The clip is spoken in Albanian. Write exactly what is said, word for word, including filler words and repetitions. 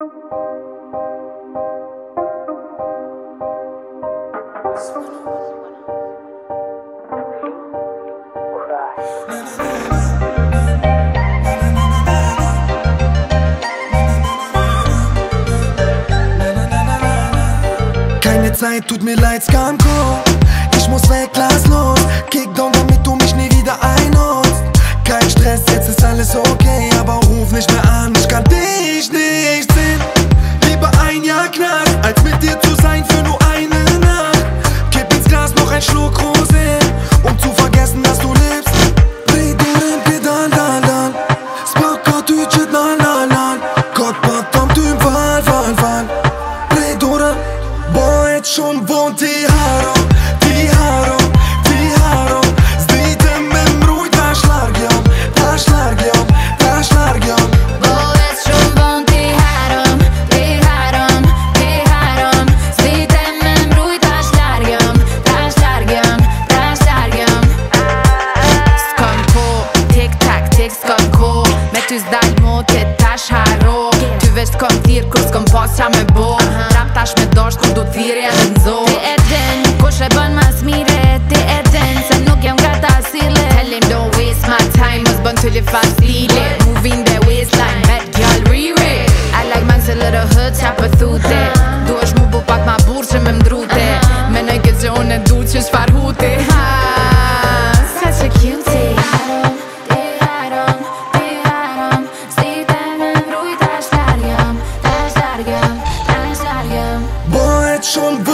Keine Zeit, tut mir leid, Skanko. Ich muss weg, lass los. Kickdown, damit du mich nie wieder einholst. Kein Stress, jetzt ist alles okay. Aber ruf nicht mehr an, ich kann dich nicht sehen. Lieber ein Jahr Knast, als mit dir zu sein für nur eine Nacht. Kipp ins Glas noch ein Schluck Rosé, um zu vergessen, dass du lebst. Dreh du den Pedal, dan, dan. Spacca tu c'è dan, dan, dan. Gott pattam tu val, val, val. Dreh du den Boy, schon wohnt die Haro, die Haro, die Haro. Zdejtem me mruj, ta szlargiom, ta szlargiom, ta szlargiom. Boy, schon wohnt die Haro, die Haro, die Haro. Zdejtem me mruj, ta szlargiom, ta szlargiom, ta szlargiom. Skanko, tic-tac, tic skanko. Me ty zdal motit tash haro. Ty veç s'kom tir, kur s'kom pas qa me bo. Rap tash me dasht, kur do t'thirje edhe n'zo. Ti e din, kush e bën mas mire. Ti e din, se nuk jam gata asile. Tell him don't waste my time, mos bën t'li fa stile. Moving the waistline, bad girl Riri. I like man se lërë hët qa për thute. Du është mu bu pak ma burë që me mdrute. Menoj këtë që unë e du që shfar hute. Ha, such a cutie. Boy, schon